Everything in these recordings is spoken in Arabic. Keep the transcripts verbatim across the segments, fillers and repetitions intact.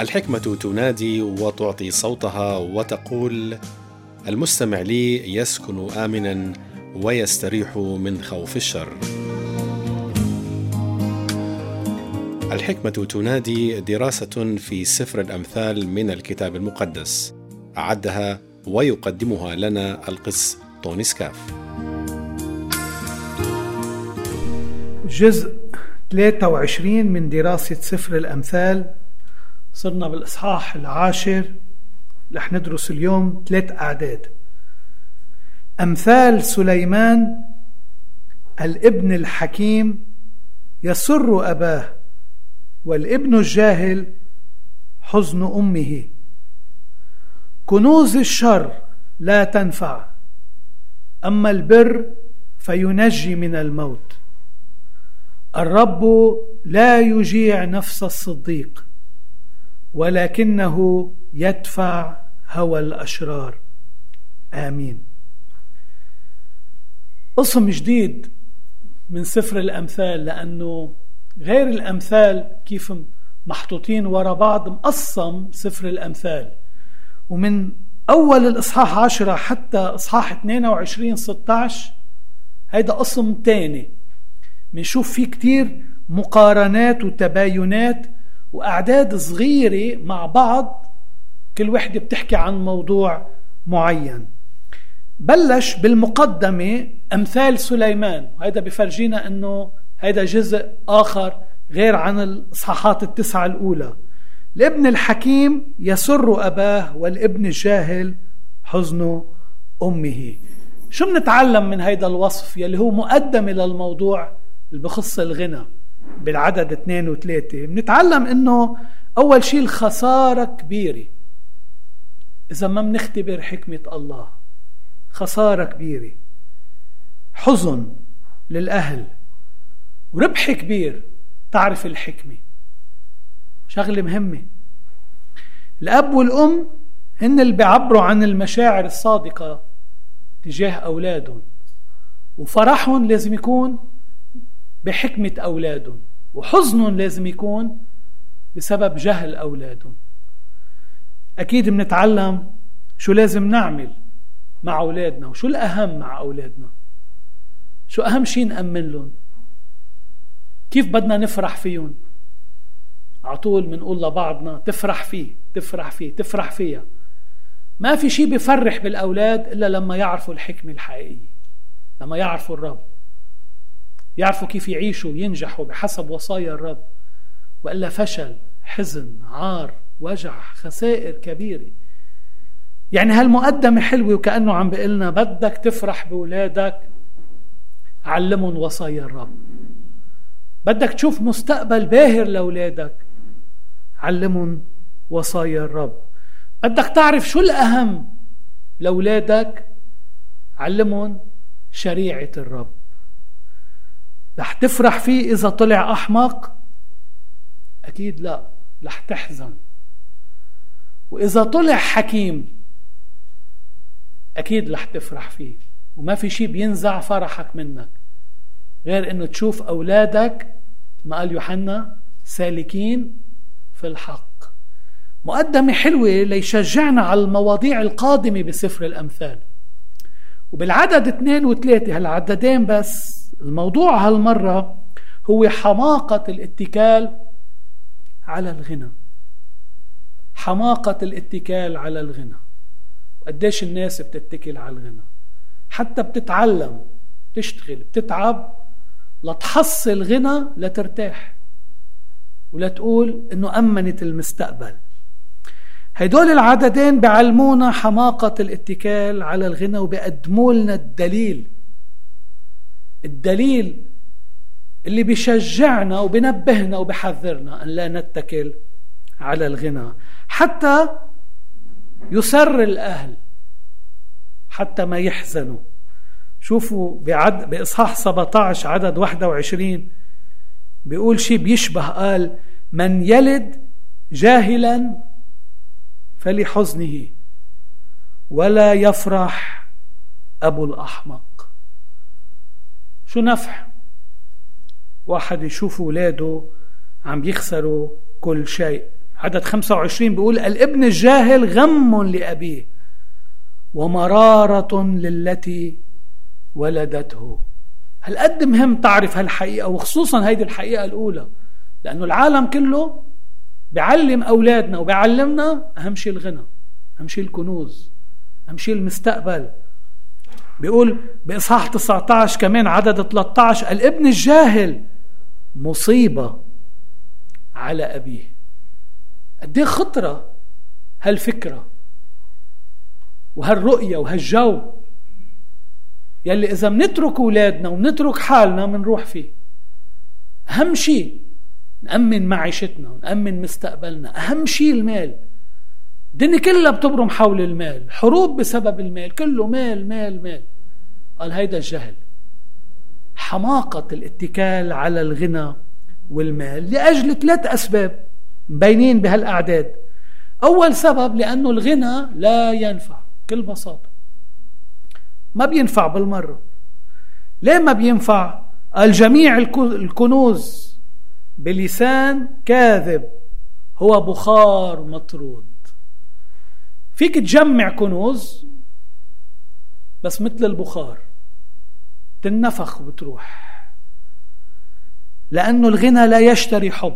الحكمة تنادي وتعطي صوتها وتقول: المستمع لي يسكن آمنا ويستريح من خوف الشر. الحكمة تنادي دراسة في سفر الأمثال من الكتاب المقدس، أعدها ويقدمها لنا القس طوني سكاف. جزء ثلاثة وعشرين من دراسة سفر الأمثال. صرنا بالإصحاح العاشر. رح ندرس اليوم ثلاث أعداد. أمثال سليمان: الابن الحكيم يسر أباه، والابن الجاهل حزن أمه. كنوز الشر لا تنفع، أما البر فينجي من الموت. الرب لا يجيع نفس الصديق، ولكنه يدفع هوى الأشرار. آمين. قسم جديد من سفر الأمثال، لأنه غير الأمثال كيف محطوطين وراء بعض، مقسم سفر الأمثال، ومن أول الإصحاح عشرة حتى إصحاح اثنين وعشرين ستة عشر هيدا قسم تاني منشوف فيه كتير مقارنات وتباينات وأعداد صغيرة مع بعض، كل وحدة بتحكي عن موضوع معين. بلش بالمقدمة أمثال سليمان، وهذا بفرجينا أنه هذا جزء آخر غير عن الإصحاحات التسعة الأولى. الابن الحكيم يسر أباه، والابن الجاهل حزن أمه. شو بنتعلم من هذا الوصف يلي هو مقدمة للموضوع اللي بخص الغنى بالعدد اثنين وثلاثة؟ بنتعلم انه اول شيء الخسارة كبيرة اذا ما بنختبر حكمة الله. خسارة كبيرة، حزن للأهل، وربح كبير تعرف الحكمة. شغلة مهمة. الأب والأم هن اللي بيعبروا عن المشاعر الصادقة تجاه أولادهم، وفرحهم لازم يكون بحكمة أولادهم، وحزنهم لازم يكون بسبب جهل أولادهم. أكيد بنتعلم شو لازم نعمل مع أولادنا، وشو الأهم مع أولادنا، شو أهم شيء نأمن لهم، كيف بدنا نفرح فيهم. عطول منقول لبعضنا تفرح فيه تفرح فيه تفرح فيها. ما في شيء بيفرح بالأولاد إلا لما يعرفوا الحكمة الحقيقية، لما يعرفوا الرب، يعرفوا كيف يعيشوا وينجحوا بحسب وصايا الرب، وإلا فشل، حزن، عار، وجع، خسائر كبيرة. يعني هالمقدمة حلوة، وكأنه عم بيقلنا بدك تفرح بولادك، علمهم وصايا الرب. بدك تشوف مستقبل باهر لأولادك، علمهم وصايا الرب. بدك تعرف شو الأهم لأولادك، علمهم شريعة الرب. رح تفرح فيه إذا طلع أحمق؟ أكيد لا، رح تحزن. وإذا طلع حكيم أكيد رح تفرح فيه. وما في شيء بينزع فرحك منك غير أنه تشوف أولادك ما قال يوحنا سالكين في الحق. مقدمة حلوة ليشجعنا على المواضيع القادمة بسفر الأمثال. وبالعدد اثنين وثلاثة، هالعددين بس، الموضوع هالمرة هو حماقة الاتكال على الغنى. حماقة الاتكال على الغنى. وقديش الناس بتتكل على الغنى، حتى بتتعلم تشتغل بتتعب لتحصل غنى لترتاح ولا تقول انه أمنت المستقبل. هيدول العددين بعلمونا حماقة الاتكال على الغنى، وبيقدموا لنا الدليل الدليل اللي بيشجعنا وبينبهنا وبيحذرنا أن لا نتكل على الغنى، حتى يسر الأهل، حتى ما يحزنوا. شوفوا بعد بإصحاح سبعة عشر عدد واحد وعشرين بيقول شيء بيشبه، قال: من يلد جاهلا فلحزنه، ولا يفرح أبو الأحمق. شو نفع واحد يشوف أولاده عم يخسروا كل شيء، عدد خمسة وعشرين بيقول الابن الجاهل غم لأبيه ومرارة للتي ولدته. هل قد مهم تعرف هالحقيقة، وخصوصا هيدي الحقيقة الأولى، لأنه العالم كله بيعلم أولادنا وبيعلمنا أهم شيء الغنى، أهم شيء الكنوز، أهم شيء المستقبل. بيقول بإصحاح تسعة عشر كمان عدد ثلاثة عشر الابن الجاهل مصيبة على أبيه. قديه خطرة هالفكرة وهالرؤية وهالجو يلي إذا منترك أولادنا ونترك حالنا منروح فيه. أهم شيء نأمن معيشتنا ونأمن مستقبلنا، أهم شيء المال. الدنيا كلها بتبرم حول المال، حروب بسبب المال، كله مال مال مال. قال هيدا الجهل، حماقة الاتكال على الغنى والمال لأجل ثلاث أسباب مبينين بهالأعداد. أول سبب لأنه الغنى لا ينفع، كل بساطة ما بينفع بالمرة. ليه ما بينفع؟ الجميع الكنوز بلسان كاذب هو بخار مطرود. فيك تجمع كنوز بس مثل البخار تنفخ وبتروح، لأنه الغنى لا يشتري حب،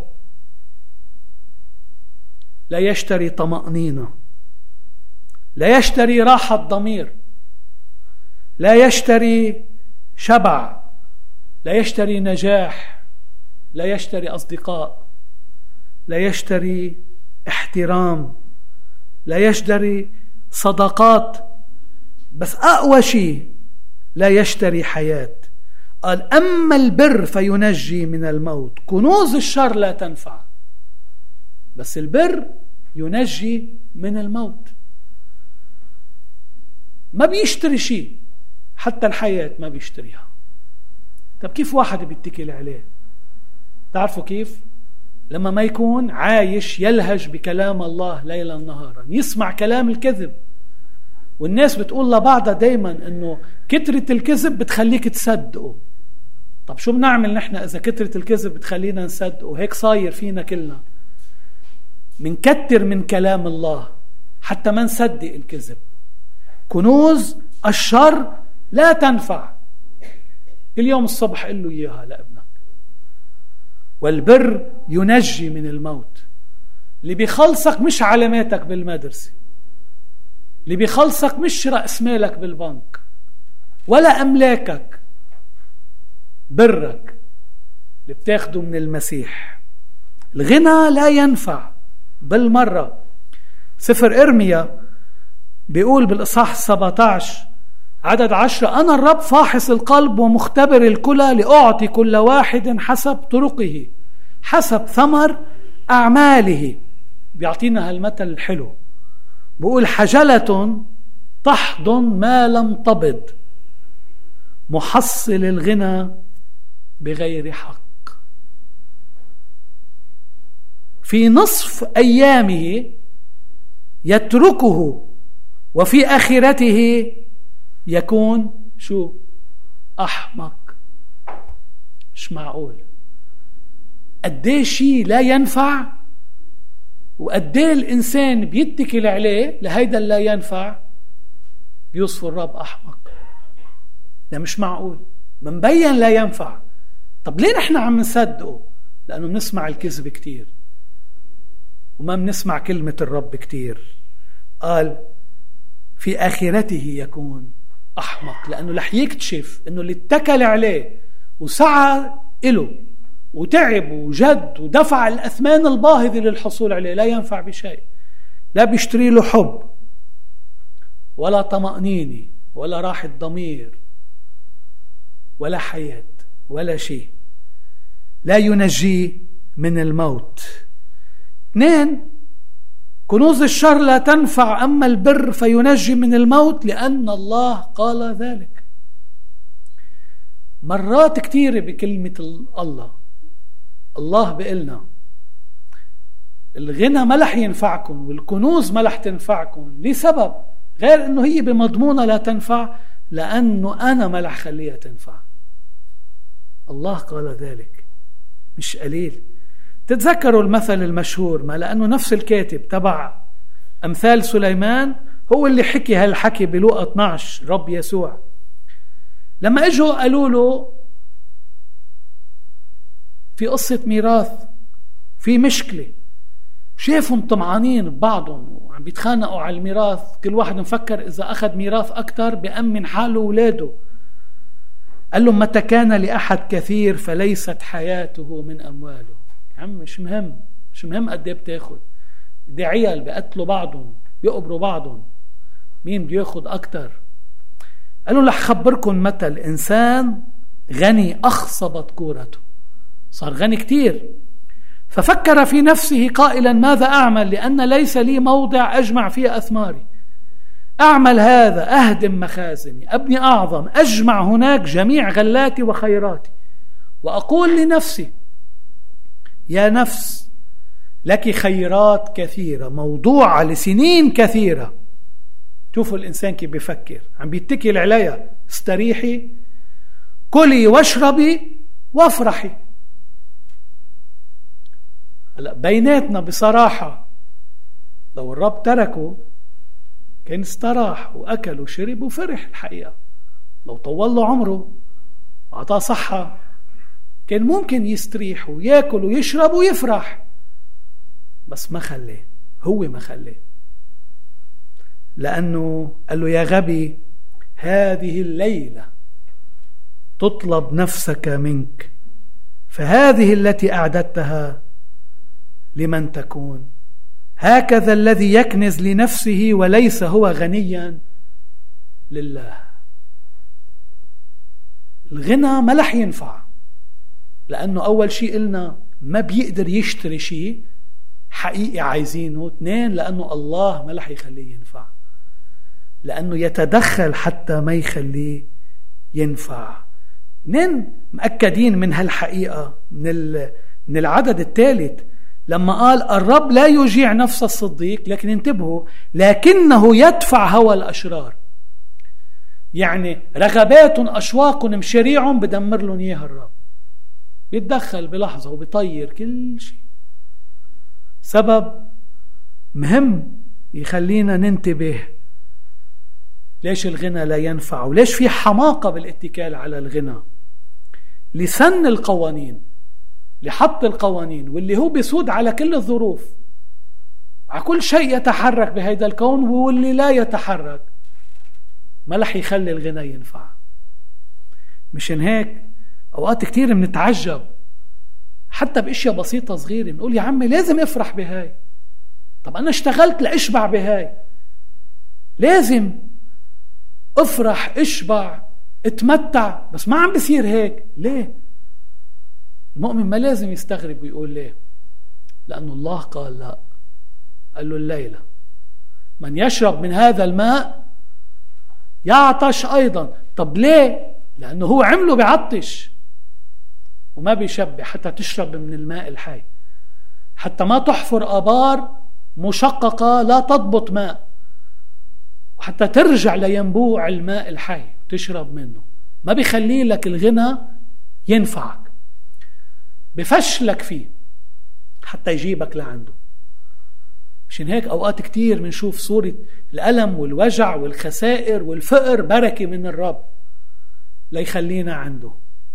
لا يشتري طمأنينة، لا يشتري راحة ضمير، لا يشتري شبع، لا يشتري نجاح، لا يشتري أصدقاء، لا يشتري احترام، لا يشتري صداقات، بس أقوى شيء لا يشتري حياة. قال أما البر فينجي من الموت. كنوز الشر لا تنفع، بس البر ينجي من الموت. ما بيشتري شيء، حتى الحياة ما بيشتريها. طب كيف واحد بيتكل عليه؟ تعرفوا كيف؟ لما ما يكون عايش يلهج بكلام الله ليلا نهارا، يسمع كلام الكذب. والناس بتقول لبعضها دايما انه كترة الكذب بتخليك تصدقه. طب شو بنعمل نحن اذا كترة الكذب بتخلينا نصدقه؟ هيك صاير فينا كلنا، منكتر من كلام الله حتى ما نصدق الكذب. كنوز الشر لا تنفع. اليوم الصبح قل له اياها لابنك. والبر ينجي من الموت. اللي بيخلصك مش علاماتك بالمدرسة، اللي بيخلصك مش رأس مالك بالبنك ولا أملاكك، برك اللي بتاخده من المسيح. الغنى لا ينفع بالمرة. سفر إرميا بيقول بالإصحاح سبعة عشر عدد عشرة أنا الرب فاحص القلب ومختبر الكلى لأعطي كل واحد حسب طرقه حسب ثمر أعماله. بيعطينا هالمثل الحلو، بقول حجلة تحضن ما لم تبض محصل الغنى بغير حق. في نصف أيامه يتركه وفي آخرته يكون شو؟ أحمق. مش معقول. قديه شيء لا ينفع وقديه الإنسان بيتكل عليه لهيدا لا ينفع بيوصف الرب أحمق. ده مش معقول، منبين لا ينفع. طب ليه نحن عم نصدقه؟ لأنه بنسمع الكذب كتير وما بنسمع كلمة الرب كتير. قال في آخرته يكون أحمق، لأنه رح يكتشف أنه اللي اتكل عليه وسعى إله وتعب وجد ودفع الأثمان الباهظة للحصول عليه لا ينفع بشيء. لا بيشتري له حب ولا طمأنينة ولا راحة ضمير ولا حياة ولا شيء. لا ينجي من الموت. اثنين، كنوز الشر لا تنفع أما البر فينجي من الموت لأن الله قال ذلك. مرات كتيرة بكلمة الله الله بيقلنا الغنى ما رح ينفعكم والكنوز ما رح تنفعكم لسبب غير انه هي بمضمونها لا تنفع، لانه انا ما رح خليها تنفع. الله قال ذلك، مش قليل. تتذكروا المثل المشهور، ما لأنه نفس الكاتب تبع أمثال سليمان هو اللي حكي هالحكي بلوقا اثني عشر، رب يسوع لما اجوا قالوا له في قصة ميراث، في مشكلة، شافهم طمعانين ببعضهم وعم بيتخانقوا على الميراث، كل واحد مفكر إذا أخذ ميراث أكتر بأمن حاله وولاده. قال لهم متى كان لأحد كثير فليست حياته من أمواله. عم مش مهم، مش مهم قد ايه بتاخد، دي عيال بيقتلوا بعضهم، بيقبروا بعضهم، مين بياخد أكتر؟ قالوا لح خبركم متى الإنسان غني أخصبت كورته، صار غني كتير، ففكر في نفسه قائلا ماذا أعمل لأن ليس لي موضع أجمع فيه أثماري، أعمل هذا أهدم مخازني، أبني أعظم، أجمع هناك جميع غلاتي وخيراتي، وأقول لنفسي يا نفس لك خيرات كثيرة موضوعة لسنين كثيرة. شوفوا الإنسان كيف بيفكر، عم بيتكل عليها، استريحي كلي واشربي وافرحي. هلا بيناتنا بصراحة لو الرب تركه كان استراح وأكل وشرب وفرح. الحقيقة لو طول له عمره وعطاه صحة كان ممكن يستريح ويأكل ويشرب ويفرح، بس ما خلاه، هو ما خلاه، لأنه قال له يا غبي هذه الليلة تطلب نفسك منك، فهذه التي أعددتها لمن تكون. هكذا الذي يكنز لنفسه وليس هو غنيا لله. الغنى ما رح ينفع، لأنه أول شيء قلنا ما بيقدر يشتري شيء حقيقي عايزينه. اثنين، لأنه الله ما رح يخليه ينفع، لأنه يتدخل حتى ما يخليه ينفع. اثنين، مأكدين من هالحقيقة من من العدد الثالث لما قال الرب لا يجيع نفس الصديق، لكن انتبهوا لكنه يدفع هوى الأشرار. يعني رغبات أشواق مشاريع بدمر لهم إياها الرب، بيتدخل بلحظة وبيطير كل شيء. سبب مهم يخلينا ننتبه ليش الغنى لا ينفع وليش في حماقة بالاتكال على الغنى. لسن القوانين، لحط القوانين، واللي هو بيسود على كل الظروف، على كل شيء يتحرك بهيدا الكون، واللي لا يتحرك ما رح يخلي الغنى ينفع. مشان هيك أوقات كتير بنتعجب حتى بأشياء بسيطة صغيرة، بنقول يا عمي لازم افرح بهاي، طب أنا اشتغلت لأشبع بهاي، لازم افرح اشبع اتمتع، بس ما عم بصير هيك. ليه؟ المؤمن ما لازم يستغرب ويقول ليه، لأن الله قال لا، قال له الليلة من يشرب من هذا الماء يعطش أيضا. طب ليه؟ لأنه هو عمله بعطش وما بيشبع، حتى تشرب من الماء الحي، حتى ما تحفر آبار مشققة لا تضبط ماء، وحتى ترجع لينبوع الماء الحي تشرب منه. ما بيخلي لك الغنى ينفعك، بفشلك فيه حتى يجيبك لعنده. مشان هيك أوقات كتير منشوف صورة الألم والوجع والخسائر والفقر بركة من الرب ليخلينا عنده.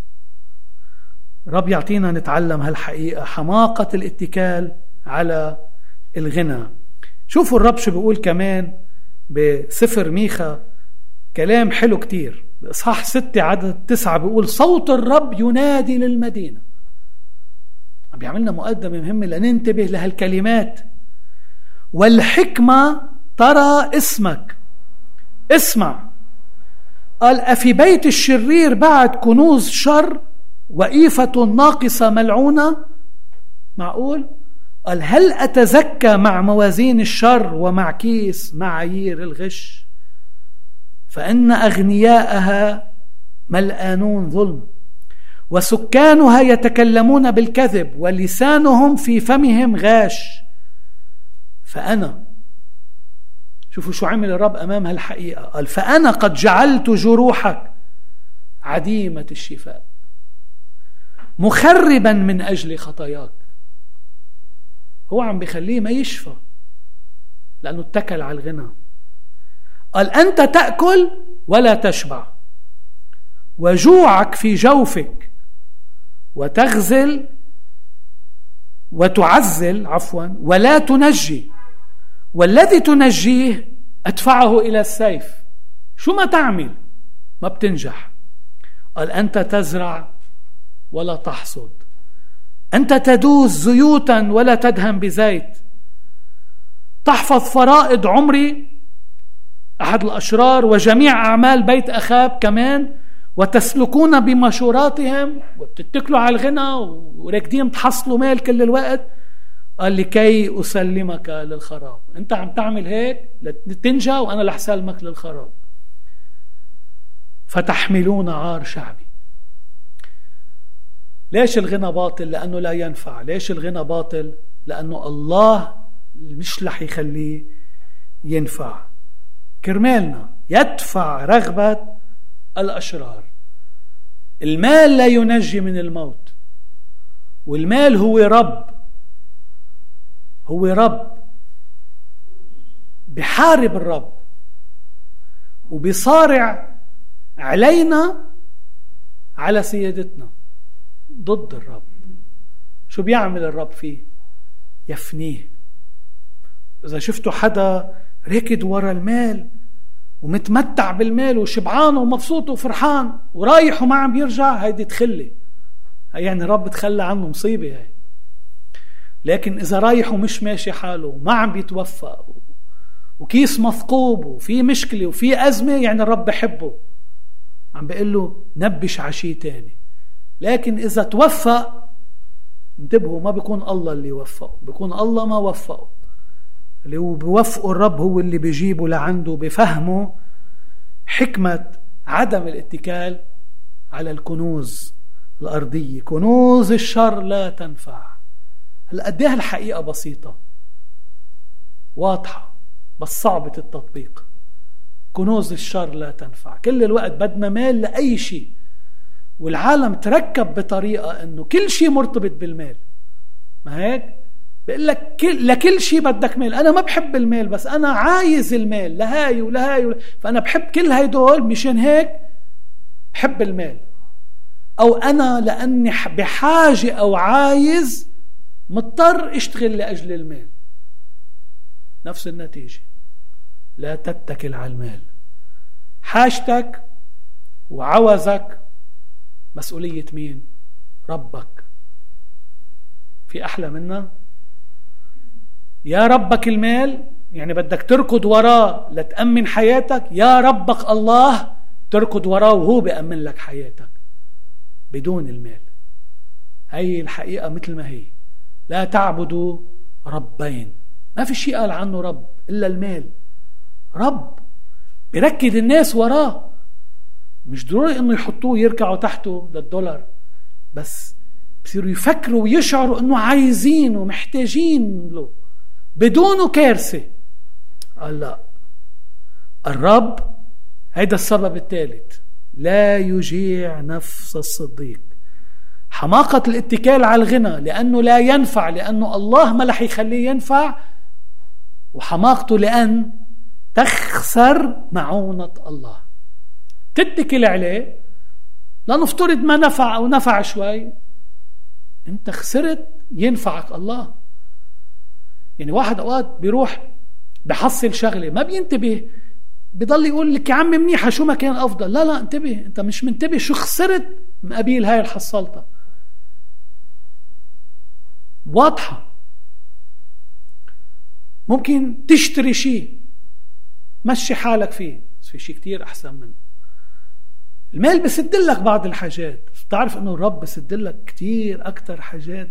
رب يعطينا نتعلم هالحقيقة، حماقة الاتكال على الغنى. شوفوا الرب شو بيقول كمان بسفر ميخا، كلام حلو كتير، بإصحاح ستة عدد تسعة بيقول صوت الرب ينادي للمدينة. عم بيعملنا مقدمة مهمة لننتبه لهالكلمات. والحكمة ترى اسمك. اسمع، قال أفي بيت الشرير بعد كنوز شر وإيفة ناقصة ملعونة؟ معقول؟ قال هل أتزكى مع موازين الشر ومع كيس معايير الغش؟ فإن أغنياءها ملآنون ظلم وسكانها يتكلمون بالكذب ولسانهم في فمهم غاش. فأنا، شوفوا شو عمل الرب أمام هالحقيقة، قال فأنا قد جعلت جروحك عديمة الشفاء مخربا من أجل خطاياك. هو عم بيخليه ما يشفى لأنه اتكل على الغنى. قال أنت تأكل ولا تشبع، وجوعك في جوفك، وتغزل وتعزل عفوا ولا تنجي، والذي تنجيه أدفعه إلى السيف. شو ما تعمل ما بتنجح. قال أنت تزرع ولا تحصد، أنت تدوس زيوتا ولا تدهن بزيت، تحفظ فرائض عمري أحد الأشرار وجميع أعمال بيت أخاب كمان، وتسلكون بمشوراتهم، وبتتكلوا على الغنى وراكدين تحصلوا مال كل الوقت. قال لكي أسلمك للخراب. أنت عم تعمل هيك لتنجى وأنا رح سلمك للخراب. فتحملون عار شعبي. ليش الغنى باطل؟ لأنه لا ينفع. ليش الغنى باطل؟ لأنه الله مش رح يخليه ينفع. كرمالنا يدفع رغبة الأشرار. المال لا ينجي من الموت، والمال هو رب، هو رب بحارب الرب وبيصارع علينا على سيادتنا ضد الرب. شو بيعمل الرب فيه؟ يفنيه. إذا شفتوا حدا ركض ورا المال ومتمتع بالمال وشبعان ومبسوط وفرحان ورايح وما عم بيرجع، هيدي تخلي، هي يعني رب تخلى عنه، مصيبة هاي. لكن إذا رايح ومش ماشي حاله وما عم بيتوفى وكيس مثقوب وفي مشكلة وفي أزمة، يعني الرب بحبه، عم بيقول له نبش عشي تاني. لكن إذا توفى انتبهوا، ما بيكون الله اللي وفقه، بيكون الله ما وفقه. اللي هو بيوفقه الرب هو اللي بيجيبه لعنده، بفهمه حكمة عدم الاتكال على الكنوز الأرضية. كنوز الشر لا تنفع. هلا قد ايه الحقيقة بسيطة واضحة بس صعبة التطبيق. كنوز الشر لا تنفع. كل الوقت بدنا مال لأي شيء، والعالم تركب بطريقة انه كل شيء مرتبط بالمال. ما هيك؟ بقول لك كل لكل شيء بدك مال. انا ما بحب المال بس انا عايز المال لهاي ولهاي وله. فانا بحب كل هاي دول، مشان هيك بحب المال. او انا لاني بحاجة او عايز مضطر اشتغل لاجل المال. نفس النتيجة. لا تتكل على المال. حاجتك وعوزك مسؤولية مين؟ ربك. في أحلى منا؟ يا ربك المال، يعني بدك تركض وراه لتأمن حياتك. يا ربك الله، تركض وراه وهو بيأمن لك حياتك بدون المال. هي الحقيقة مثل ما هي. لا تعبدوا ربين. ما في شيء قال عنه رب إلا المال. رب بيركض الناس وراه، مش ضروري انه يحطوه يركعوا تحته للدولار، بس بصيروا يفكروا ويشعروا انه عايزين ومحتاجين له بدونه كارثة. قال لا، الرب هيدا السبب الثالث، لا يجيع نفس الصديق. حماقة الاتكال على الغنى لأنه لا ينفع، لأنه الله ما رح يخليه ينفع، وحماقته لأن تخسر معونة الله. تتكل عليه لنفترض ما نفع أو نفع شوي، انت خسرت ينفعك الله. يعني واحد أوقات بيروح بحصل شغلة ما بينتبه، بيضل يقول لك يا عم منيحة شو ما كان أفضل. لا لا انتبه، انت مش منتبه شو خسرت مقابل هاي الحصلتها. واضحة. ممكن تشتري شيء مشي حالك فيه، بس في شيء كتير أحسن منه. المال بسدلك بعض الحاجات، بس بتعرف أنه الرب بسدلك كتير أكتر حاجات.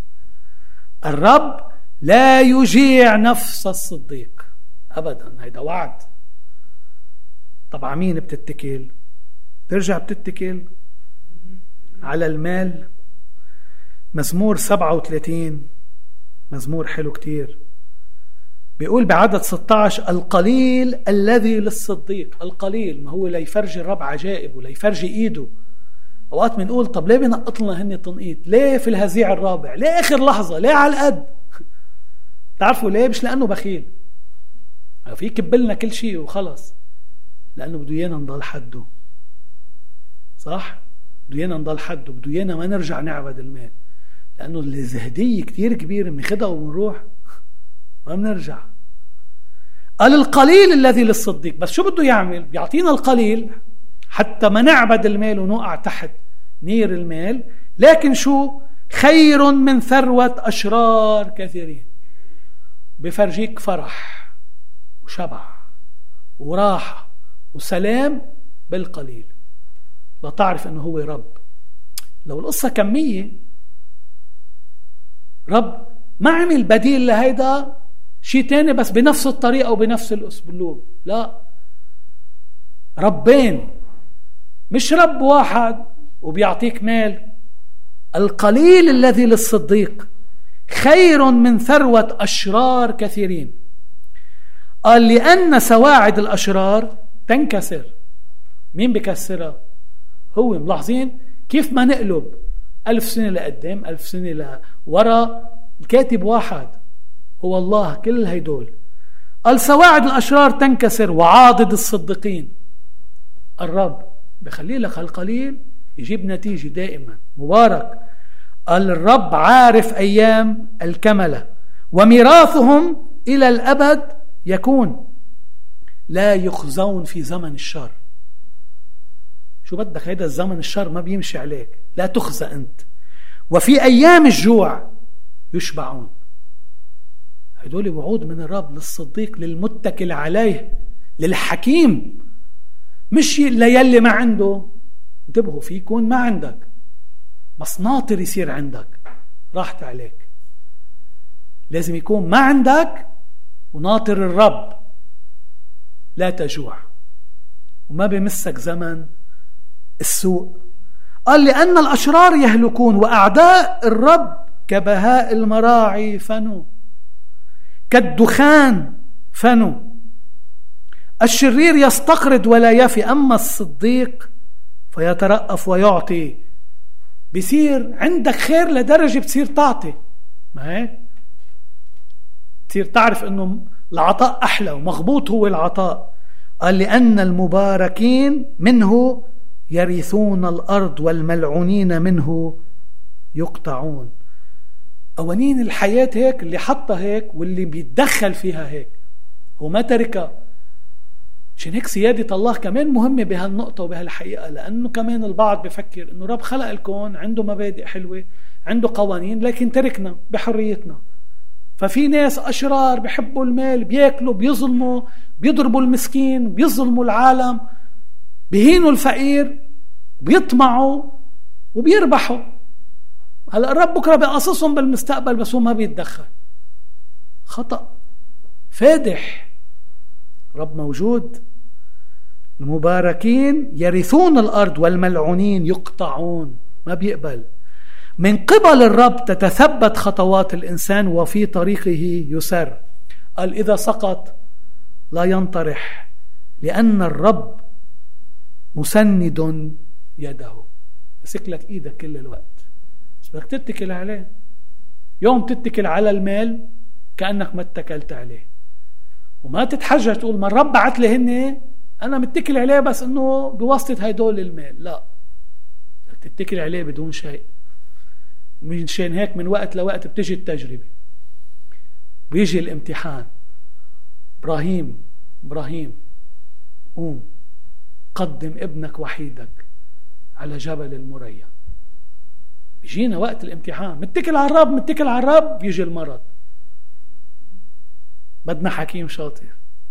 الرب لا يجيع نفس الصديق أبدا. هيدا وعد. طبعا مين بتتكل؟ ترجع بتتكل على المال. مزمور سبعة وثلاثين مزمور حلو كتير، بيقول بعدد ستة عشر القليل الذي للصديق. القليل ما هو ليفرجي الرب عجائب وليفرجي ايده. اوقات بنقول طب ليه بنقط لنا هن تنقيط؟ ليه في الهزيع الرابع؟ ليه اخر لحظة؟ ليه على القد؟ تعرفوا ليه؟ مش لأنه بخيل، في يكبلنا كل شيء وخلص، لأنه بده إيانا نضل حده. صح؟ بده إيانا نضل حده، بده إيانا ما نرجع نعبد المال، لأنه الزهدية كتير كبيرة بناخدها وبنروح ما بنرجع. قال القليل الذي للصديق، بس شو بده يعمل؟ بيعطينا القليل حتى ما نعبد المال ونقع تحت نير المال، لكن شو؟ خير من ثروة أشرار كثيرين. بفرجيك فرح وشبع وراحة وسلام بالقليل، لا تعرف أنه هو رب. لو القصة كمية، رب ما عمل بديل لهيدا شيء تاني بس بنفس الطريقة وبنفس الأسلوب، لا، ربين، مش رب واحد وبيعطيك مال. القليل الذي للصديق خير من ثروة أشرار كثيرين. قال لأن سواعد الأشرار تنكسر. مين بكسرها؟ هو. ملاحظين كيف ما نقلب ألف سنة لقدام ألف سنة لورا، الكاتب واحد هو الله. كل هيدول قال سواعد الأشرار تنكسر وعاضد الصديقين. الرب بخلي لك القليل يجيب نتيجة دائما. مبارك. قال الرب عارف أيام الكملة وميراثهم إلى الأبد يكون، لا يخزون في زمن الشر. شو بدك؟ هيدا الزمن الشر ما بيمشي عليك، لا تخزى أنت. وفي أيام الجوع يشبعون. هدول وعود من الرب للصديق، للمتكل عليه، للحكيم، مش ليلي ما عنده. انتبهوا، في يكون ما عندك بس ناطر يصير عندك، راحت عليك. لازم يكون ما عندك وناطر الرب، لا تجوع وما بمسك زمن السوء. قال لأن الأشرار يهلكون وأعداء الرب كبهاء المراعي فنوا، كالدخان فنوا. الشرير يستقرض ولا يفي، أما الصديق فيترأف ويعطي. بيصير عندك خير لدرجة بتصير تعطي، ما هيك؟ بتصير تعرف أنه العطاء أحلى ومغبوط هو العطاء. قال لأن المباركين منه يرثون الأرض والملعونين منه يقطعون. قوانين الحياة هيك، اللي حطها هيك واللي بيتدخل فيها هيك، هو ما تركها. عشان هيك سيادة الله كمان مهمة بهالنقطة وبهالحقيقة، لأنه كمان البعض بفكر أنه رب خلق الكون عنده مبادئ حلوة، عنده قوانين، لكن تركنا بحريتنا. ففي ناس أشرار بيحبوا المال، بياكلوا، بيظلموا، بيضربوا المسكين، بيظلموا العالم، بيهينوا الفقير، بيطمعوا وبيربحوا. هلأ الرب بكرة بيقصصهم بالمستقبل بس هو ما بيتدخل. خطأ فادح. رب موجود. المباركين يرثون الأرض والملعونين يقطعون، ما بيقبل. من قبل الرب تتثبت خطوات الإنسان وفي طريقه يسر. قال إذا سقط لا ينطرح، لأن الرب مسند يده. مسك لك إيدك كل الوقت، بس بدك تتكل عليه. يوم تتكل على المال كأنك ما اتكلت عليه، وما تتحجج تقول ما الرب بعت لي هني أنا متكل عليه بس إنه بواسطة هيدول المال. لا، بدك تتكل عليه بدون شيء. من شان هيك من وقت لوقت بتجي التجربة، بيجي الامتحان. إبراهيم إبراهيم قوم قدم ابنك وحيدك على جبل المريا. بيجينا وقت الامتحان، متكل على الرب متكل على الرب يجي المرض. بدنا حكيم شاطر.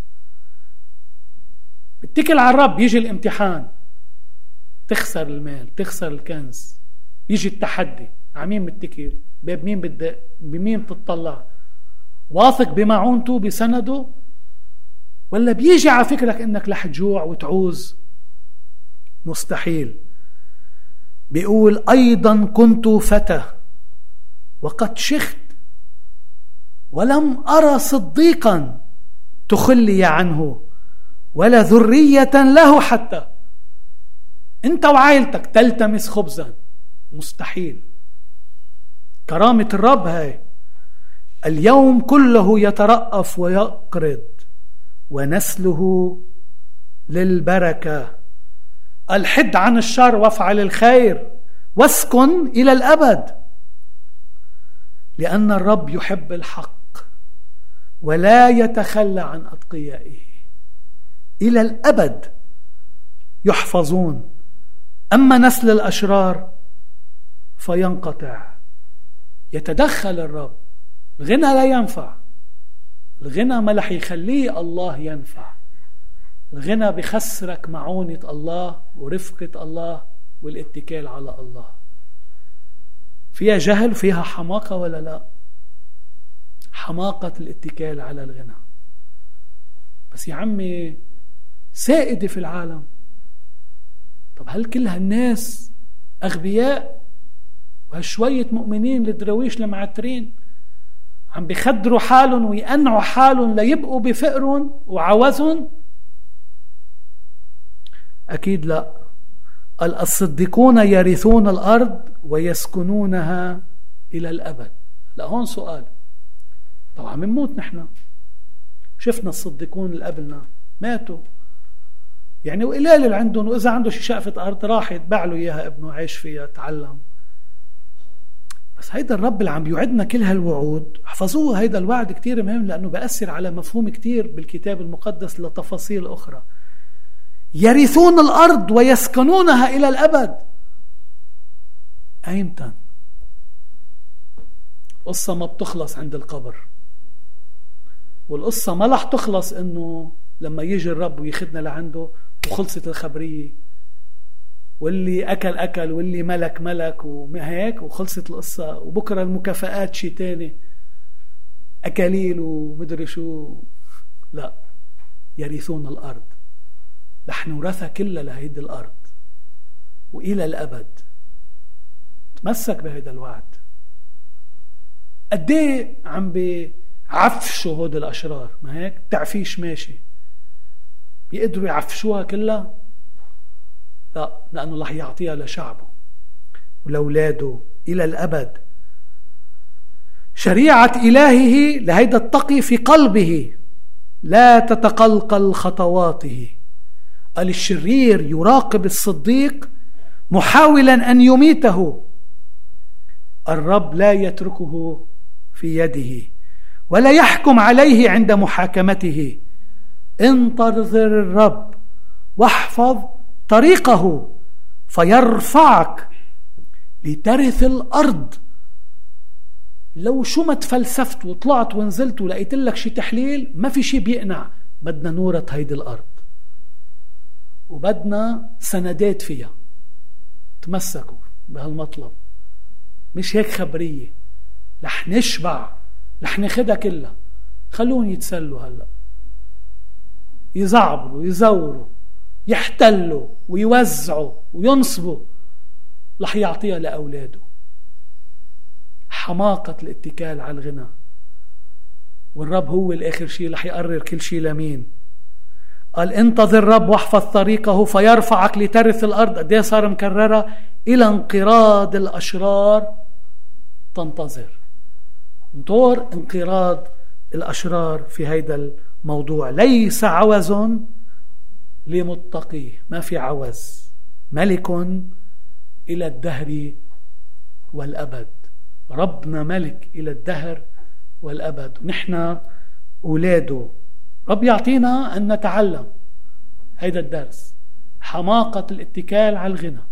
متكل على الرب يجي الامتحان، تخسر المال، تخسر الكنز، يجي التحدي. عمين متكل؟ باب مين بدك؟ بمين بتطلع؟ واثق بمعونته بسنده، ولا بيجي على فكرك انك رح تجوع وتعوز؟ مستحيل. بيقول ايضا كنت فتى وقد شخت ولم ارى صديقا تخلي عنه ولا ذرية له حتى. انت وعائلتك تلتمس خبزا، مستحيل. كرامة الرب هاي. اليوم كله يترأف ويقرض ونسله للبركة. الحد عن الشر وافعل الخير واسكن إلى الأبد، لأن الرب يحب الحق ولا يتخلى عن أتقيائه. إلى الأبد يحفظون، أما نسل الأشرار فينقطع. يتدخل الرب. الغنى لا ينفع، الغنى ما رح يخليه الله ينفع. الغنى بخسرك معونة الله ورفقة الله والاتكال على الله. فيها جهل، فيها حماقة ولا لا؟ حماقة الاتكال على الغنى. بس يا عمي سائدة في العالم. طب هل كل هالناس أغبياء؟ وهالشوية مؤمنين الدرويش المعترين عم بيخدروا حالهم ويقنعوا حالهم ليبقوا بفقرهم وعوزهم؟ أكيد لا. الصديقون يرثون الأرض ويسكنونها إلى الأبد. لا هون سؤال. طبعا منموت نحن، شفنا الصديقون اللي قبلنا ماتوا يعني، وقلال اللي عندهم، وإذا عنده شي شقفة أرض راح يتبع له إياها ابنه عايش فيها تعلم. بس هيدا الرب اللي عم بيوعدنا كل هالوعود احفظوه. هيدا الوعد كتير مهم لأنه بأثر على مفهوم كتير بالكتاب المقدس لتفاصيل أخرى. يرثون الأرض ويسكنونها إلى الأبد. أيمتى؟ قصة ما بتخلص عند القبر، والقصة ما رح تخلص إنه لما يجي الرب ويخدنا لعنده وخلصت الخبرية، واللي أكل أكل واللي ملك ملك وما هيك وخلصت القصة، وبكرة المكافآت شي تاني أكاليل ومدري شو. لا، يرثون الأرض. رح نورثها كلها لهيد الأرض وإلى الأبد. تمسك بهيدا الوعد. قديه عم بيعفشوا هود الأشرار، ما هيك تعفيش ماشي، بيقدروا يعفشوها كلها؟ لا، لأنه الله يعطيها لشعبه ولأولاده إلى الأبد. شريعة إلهه لهيدا التقي في قلبه لا تتقلقل خطواته. قال الشرير يراقب الصديق محاولا أن يميته. الرب لا يتركه في يده ولا يحكم عليه عند محاكمته. انتظر الرب واحفظ طريقه فيرفعك لترث الأرض. لو شو ما تفلسفت وطلعت ونزلت ولقيت لك شي تحليل، ما في شي بيقنع. بدنا نورث هيدي الأرض وبدنا سندات فيها. تمسكوا بهالمطلب، مش هيك خبرية. رح نشبع، رح ناخدها كلها. خلون يتسلوا هلا، يزعبروا يزوروا يحتلوا ويوزعوا وينصبوا. رح يعطيها لأولاده. حماقة الاتكال على الغنى. والرب هو الآخر شيء رح يقرر كل شيء لمين. قال انتظر الرب واحفظ طريقه فيرفعك لترث الأرض. قديه صار مكررة؟ إلى انقراض الأشرار تنتظر. انظر انقراض الأشرار في هيدا الموضوع. ليس عوز لمتقي، ما في عوز. ملك إلى الدهر والأبد. ربنا ملك إلى الدهر والأبد، ونحن أولاده. رب يعطينا أن نتعلم هيدا الدرس، حماقة الاتكال على الغنى،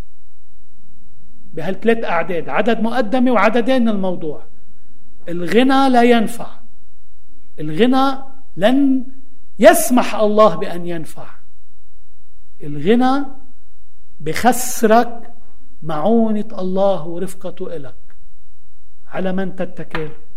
بهالثلاث أعداد، عدد مقدمة وعددين الموضوع. الغنى لا ينفع. الغنى لن يسمح الله بأن ينفع. الغنى بخسرك معونة الله ورفقته إلك. على من تتكل؟